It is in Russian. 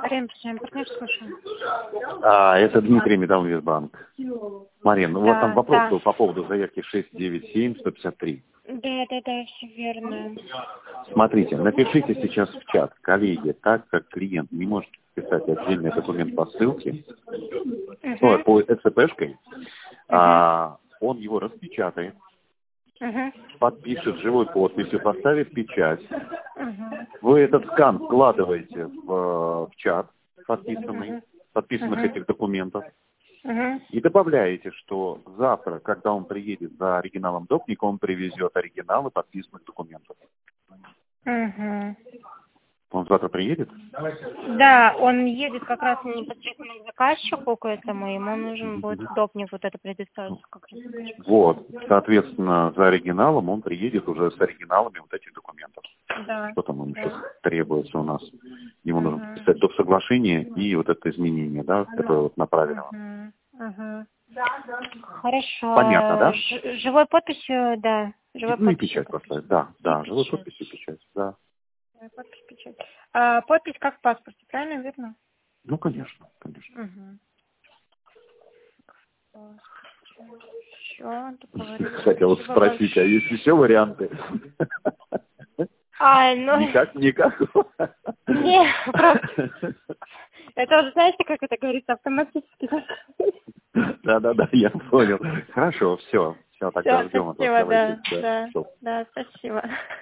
Ремпсим, партнер, слушаю. Это Дмитрий, Металлинвестбанк. Марин, у вас там вопрос был по поводу заявки 697-153. Да, все верно. Смотрите, напишите сейчас в чат, коллеги, так как клиент не может писать отдельный документ по ссылке, по СЦПшкой, он его распечатает, подпишет живой подписью, поставит печать. Вы этот скан вкладываете в чат подписанных этих документов и добавляете, что завтра, когда он приедет за оригиналом допника, он привезет оригиналы подписанных документов. Он завтра приедет? Да, он едет как раз непосредственно к заказчику, к этому, ему нужен будет допник вот это предоставить. Вот, соответственно, за оригиналом он приедет уже с оригиналами вот этих документов. Да. Что там ему сейчас требуется у нас? Ему нужно писать доп. Соглашение и вот это изменение, да, которое вот направлено. Хорошо. Понятно, да? Живой подписью, да. Живой Ну и печать поставить, да, живой печать. подписью печать, да. Подпись, печать. Подпись как в паспорте, правильно, верно? Ну, конечно. Все, договорились. Хотела спросить, а есть еще варианты? Никак? Не, просто. Это уже, знаете, как это говорится, автоматически. Да, я понял. Хорошо, все, тогда ждем от вас. Спасибо, да, спасибо.